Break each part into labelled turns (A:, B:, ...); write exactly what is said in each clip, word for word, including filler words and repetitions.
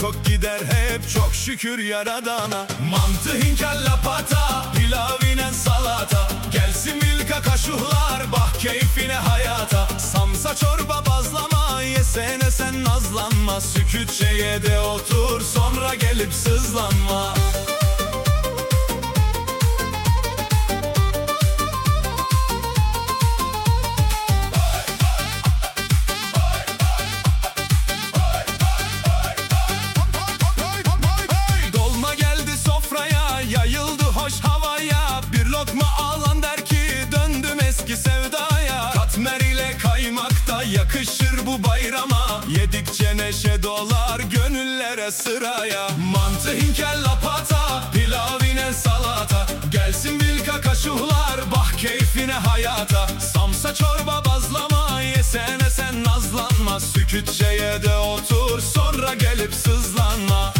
A: tok gider hep çok şükür yaradana. Mantı, hinkal, lapata, pilavinen salata. Gelsin vilka kaşuhlar, bah keyfine hayata. Samsa, çorba, bazlama, yesene sen nazlanma. Sükütçe ye de otur, sonra gelip sızlanma. Dolma geldi sofraya, yayıldı hoş havaya. Bir lokma alan der ki döndüm eski sevdaya. Katmer ile kaymak da yakışır bu bayrama. Yedikçe neşe dolar gönüllere sıraya. Mantı, hinkal, lapata, pilavinen salata. Gelsin vilka kaşuhlar, bah keyfine hayata. Samsa, çorba, bazlama, yesene sen nazlanma. Sükütçe ye de otur, sonra gelip sızlanma.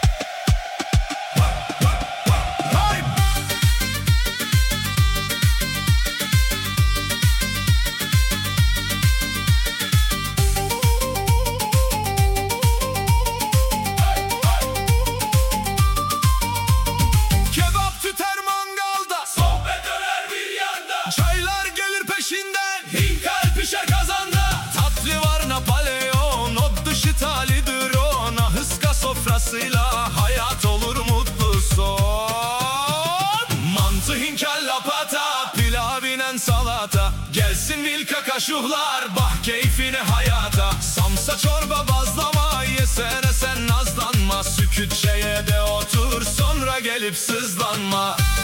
A: Çaylar gelir peşinden, hinkal pişer kazanda. Tatlı var Napolyon, o dışı talidir o. Nahıska sofrasıyla hayat olur mutlu son. Mantı, hinkal, lapata, pilavinen salata. Gelsin vilka kaşuhlar, bah keyfine hayata. Samsa, çorba, bazlama, yesene sen nazlanma. Sükütçe ye de otur, sonra gelip sızlanma.